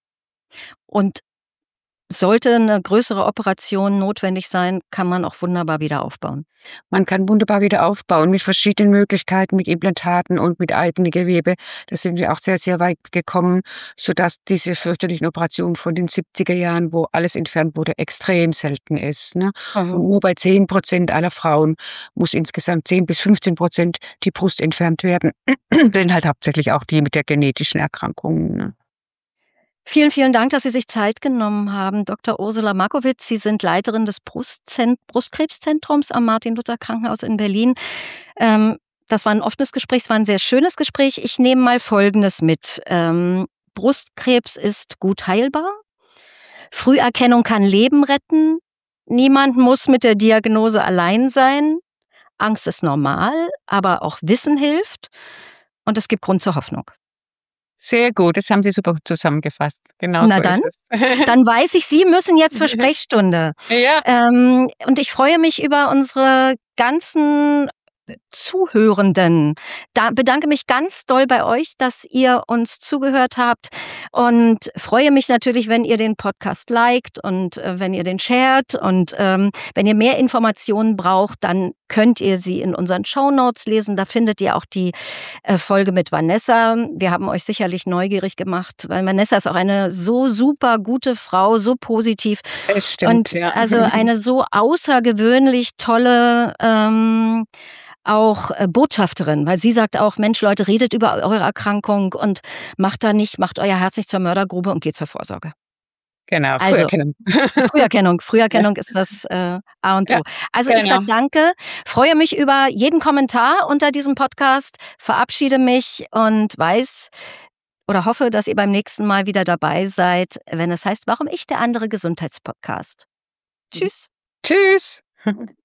B: Und sollte eine größere Operation notwendig sein, kann man auch wunderbar wieder aufbauen.
A: Man kann wunderbar wieder aufbauen mit verschiedenen Möglichkeiten, mit Implantaten und mit eigenen Gewebe. Da sind wir auch sehr, sehr weit gekommen, sodass diese fürchterlichen Operationen von den siebziger Jahren, wo alles entfernt wurde, extrem selten ist. Ne?
B: Mhm.
A: Und nur bei zehn Prozent aller Frauen muss insgesamt zehn bis fünfzehn Prozent die Brust entfernt werden. Das sind halt hauptsächlich auch die mit der genetischen Erkrankung. Ne?
B: Vielen, vielen Dank, dass Sie sich Zeit genommen haben. Doktor Ursula Markowitz, Sie sind Leiterin des Brustzent- Brustkrebszentrums am Martin-Luther-Krankenhaus in Berlin. Ähm, das war ein offenes Gespräch, es war ein sehr schönes Gespräch. Ich nehme mal Folgendes mit. Ähm, Brustkrebs ist gut heilbar. Früherkennung kann Leben retten. Niemand muss mit der Diagnose allein sein. Angst ist normal, aber auch Wissen hilft. Und es gibt Grund zur Hoffnung.
A: Sehr gut, das haben Sie super zusammengefasst. Genau
B: Na
A: so
B: dann,
A: ist es.
B: dann weiß ich, Sie müssen jetzt zur Sprechstunde.
A: Ja.
B: Ähm, und ich freue mich über unsere ganzen Zuhörenden. Da bedanke mich ganz doll bei euch, dass ihr uns zugehört habt und freue mich natürlich, wenn ihr den Podcast liked und äh, wenn ihr den shared und ähm, wenn ihr mehr Informationen braucht, dann könnt ihr sie in unseren Shownotes lesen. Da findet ihr auch die äh, Folge mit Vanessa. Wir haben euch sicherlich neugierig gemacht, weil Vanessa ist auch eine so super gute Frau, so positiv.
A: Es stimmt,
B: und
A: ja.
B: also eine so außergewöhnlich tolle ähm, auch äh, Botschafterin, weil sie sagt auch, Mensch, Leute, redet über eure Erkrankung und macht da nicht, macht euer Herz nicht zur Mördergrube und geht zur Vorsorge.
A: Genau,
B: Also,
A: Früherkennung.
B: Früherkennung. Früherkennung ist das äh, A und O.
A: Ja,
B: also ich
A: genau.
B: sage danke, freue mich über jeden Kommentar unter diesem Podcast, verabschiede mich und weiß oder hoffe, dass ihr beim nächsten Mal wieder dabei seid, wenn es heißt, warum ich der andere Gesundheitspodcast. Tschüss.
A: Tschüss.